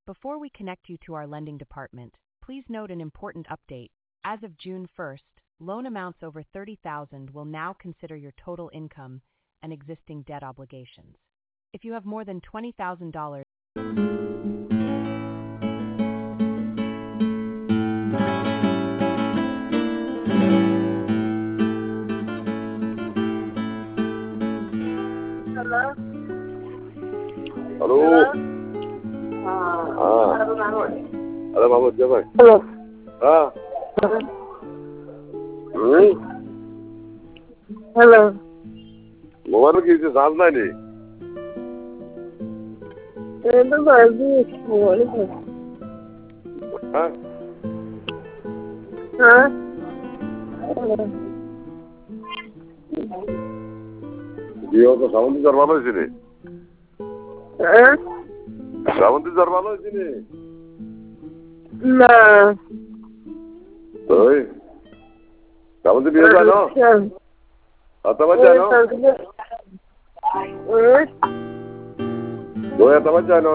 Before we connect you to our lending department, please note an important update. As of June 1st, loan amounts over $30,000 will now consider your total income and existing debt obligations. If you have more than $20,000, Hello? Hello? Halo Mahmud. Halo Mahmud, siapa? Halo. Halo. Mobile किसी सामने नहीं Itu bagus. Boleh. हाँ Hah? ये तो sound करवा लो इसने Hah? Sound करवा लो इसने Nah. तो साउंड भी होता ना आता बच्चा ना दो या तवज्जो ना